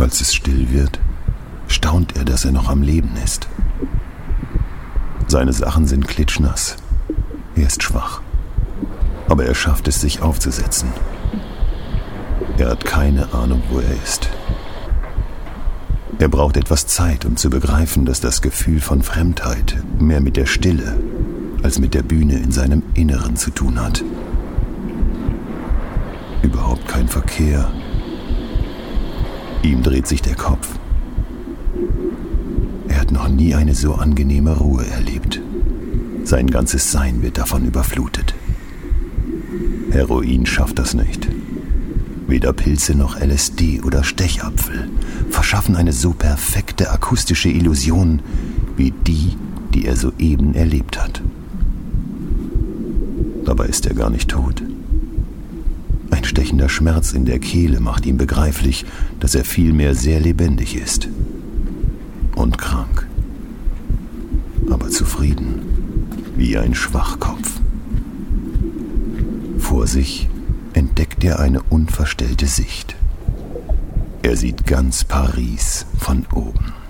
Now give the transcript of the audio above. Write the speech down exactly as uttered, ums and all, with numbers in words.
Als es still wird, staunt er, dass er noch am Leben ist. Seine Sachen sind klitschnass. Er ist schwach. Aber er schafft es, sich aufzusetzen. Er hat keine Ahnung, wo er ist. Er braucht etwas Zeit, um zu begreifen, dass das Gefühl von Fremdheit mehr mit der Stille als mit der Bühne in seinem Inneren zu tun hat. Überhaupt kein Verkehr. Ihm dreht sich der Kopf. Er hat noch nie eine so angenehme Ruhe erlebt. Sein ganzes Sein wird davon überflutet. Heroin schafft das nicht. Weder Pilze noch L S D oder Stechapfel verschaffen eine so perfekte akustische Illusion wie die, die er soeben erlebt hat. Dabei ist er gar nicht tot. Ein stechender Schmerz in der Kehle macht ihm begreiflich, dass er vielmehr sehr lebendig ist. Und krank. Aber zufrieden, wie ein Schwachkopf. Vor sich entdeckt er eine unverstellte Sicht. Er sieht ganz Paris von oben.